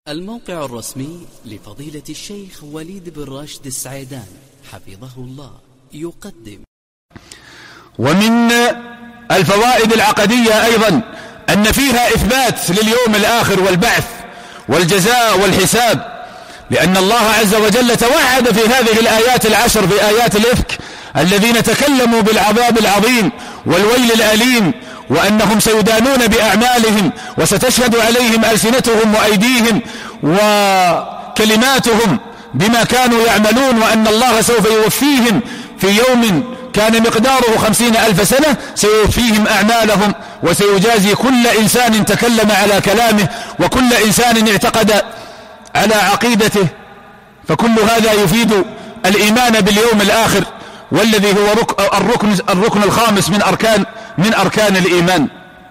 الموقع الرسمي لفضيلة الشيخ وليد بن راشد السعيدان حفظه الله يقدم. ومن الفوائد العقدية أيضا أن فيها إثبات لليوم الآخر والبعث والجزاء والحساب، لأن الله عز وجل توعد في هذه الآيات العشر في آيات الإفك الذين تكلموا بالعذاب العظيم والويل الأليم، وأنهم سيدانون بأعمالهم وستشهد عليهم ألسنتهم وأيديهم وكلماتهم بما كانوا يعملون، وأن الله سوف يوفيهم في يوم كان مقداره 50,000 سنة، سيوفيهم أعمالهم وسيجازي كل إنسان تكلم على كلامه وكل إنسان اعتقد على عقيدته. فكل هذا يفيد الإيمان باليوم الآخر، والذي هو الركن الخامس من أركان الإيمان.